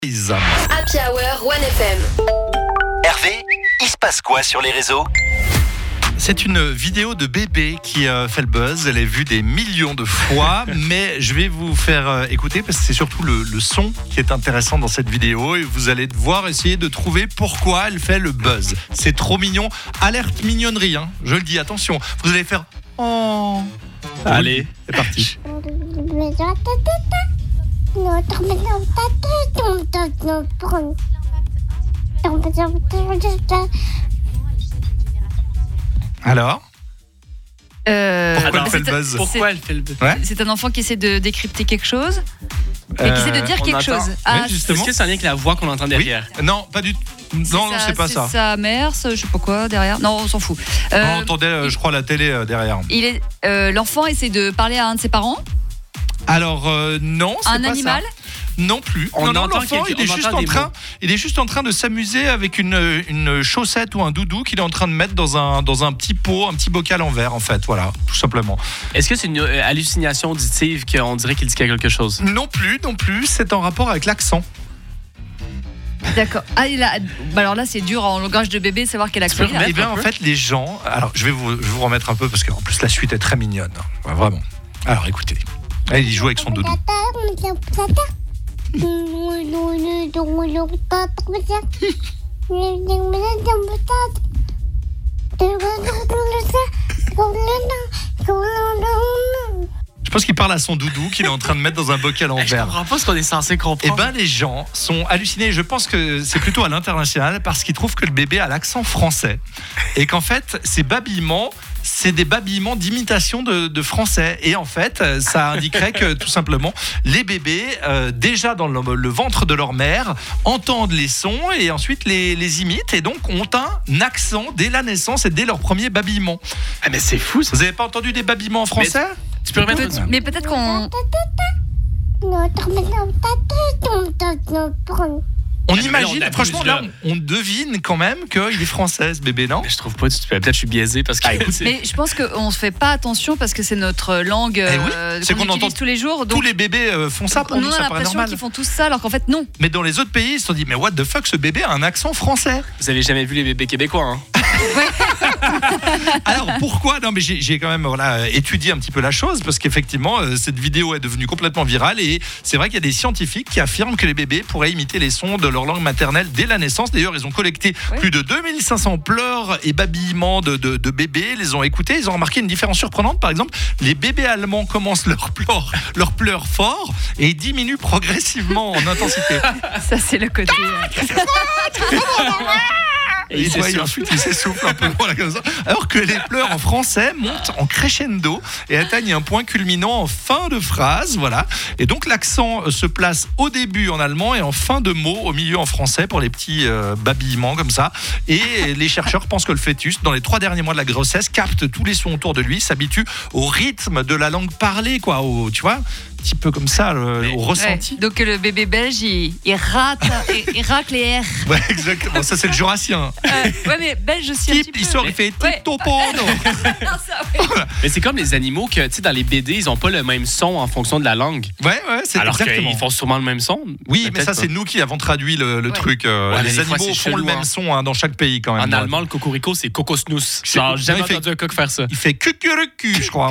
Happy Hour 1FM. Hervé, il se passe quoi sur les réseaux ? C'est une vidéo de bébé qui fait le buzz. Elle est vue des millions de fois, mais je vais vous faire écouter parce que c'est surtout le son qui est intéressant dans cette vidéo et vous allez devoir essayer de trouver pourquoi elle fait le buzz. C'est trop mignon. Alerte mignonnerie, hein. Je le dis, attention. Vous allez faire oh. Allez, c'est parti. Alors pourquoi elle fait le buzz? Pourquoi elle fait le buzz? Ouais. C'est un enfant qui essaie de décrypter quelque chose et qui essaie de dire quelque chose. Ah, justement. Est-ce que c'est un lien avec la voix qu'on entend derrière? Oui. Non, pas du tout. Non, c'est pas ça. C'est sa mère, je sais pas quoi derrière. Non, on s'en fout. On entendait, je crois, la télé derrière. L'enfant essaie de parler à un de ses parents. Alors non, c'est un pas animal. Ça. Non plus. On non, entend l'enfant, qu'il- il est juste en train de s'amuser avec une chaussette ou un doudou qu'il est en train de mettre dans un petit pot, un petit bocal en verre, en fait. Voilà, tout simplement. Est-ce que c'est une hallucination auditive qu'on dirait qu'il dit quelque chose? Non plus. C'est en rapport avec l'accent. D'accord. Alors là, c'est dur en langage de bébé, savoir quel accent il a. Eh bien, en fait, les gens. Alors, je vais vous remettre un peu parce qu'en plus, la suite est très mignonne. Ouais, vraiment. Alors, écoutez. Allez, il joue avec son doudou. Je pense qu'il parle à son doudou qu'il est en train de mettre dans un bocal en Je verre. comprends pas ce qu'on est censé Eh comprendre. ben, les gens sont hallucinés. Je pense que c'est plutôt à l'international parce qu'ils trouvent que le bébé a l'accent français et qu'en fait, ces babillements, c'est des babillements d'imitation de français. Et en fait, ça indiquerait que tout simplement, les bébés, déjà dans le ventre de leur mère, entendent les sons et ensuite les imitent et donc ont un accent dès la naissance et dès leur premier babillement. Ah, mais c'est fou ça. Vous avez pas entendu des babillements en français? Tu peux remettre ça? Mais peut-être qu'on. On mais là, imagine, on abuse, franchement, là, là. on devine quand même qu'il est français, ce bébé, non? Je trouve pas. Peut-être je suis biaisé parce que. Mais je pense qu'on ne fait pas attention parce que c'est notre langue c'est qu'on qu'on utilise entend tous les jours. Donc Tous les bébés font ça, pour nous, nous, on a ça paraît l'impression normal. qu'ils font tous ça, alors qu'en fait, non. Mais dans les autres pays, ils se sont dit, mais what the fuck, ce bébé a un accent français. Vous avez jamais vu les bébés québécois, hein? Alors pourquoi? Non, mais j'ai quand même étudié un petit peu la chose parce qu'effectivement, cette vidéo est devenue complètement virale et c'est vrai qu'il y a des scientifiques qui affirment que les bébés pourraient imiter les sons de leur langue maternelle dès la naissance. D'ailleurs, ils ont collecté plus de 2500 pleurs et babillements de bébés, les ont écoutés, ils ont remarqué une différence surprenante. Par exemple, les bébés allemands commencent leurs pleurs forts et diminuent progressivement en intensité. Ça, c'est le côté. Et ensuite, il s'essouffle un peu, voilà, comme ça. Alors que les pleurs en français montent en crescendo et atteignent un point culminant en fin de phrase, voilà. Et donc l'accent se place au début en allemand et en fin de mot au milieu en français pour les petits babillements comme ça. Et les chercheurs pensent que le fœtus, dans les 3 derniers mois de la grossesse, capte tous les sons autour de lui, s'habitue au rythme de la langue parlée, quoi. Tu vois, un petit peu comme ça, au ressenti. Donc le bébé belge, il racle les R. Ouais, exactement. Ça, c'est le jurassien. Ouais, mais belge aussi un petit Type, peu. il sort, il fait type topono. Mais c'est comme les animaux que, tu sais, dans les BD, ils ont pas le même son en fonction de la langue. Ouais, c'est Alors exactement. qu'ils font sûrement le même son. Oui, mais Peut-être ça, pas. c'est nous qui avons traduit le truc. mais Les des fois, animaux c'est font le chelou, même hein. son dans chaque pays quand même. En allemand, le cocorico, c'est kokosnuss. C'est- J'ai jamais non, il fait- entendu un coq faire ça. Il fait cucurucu, je crois.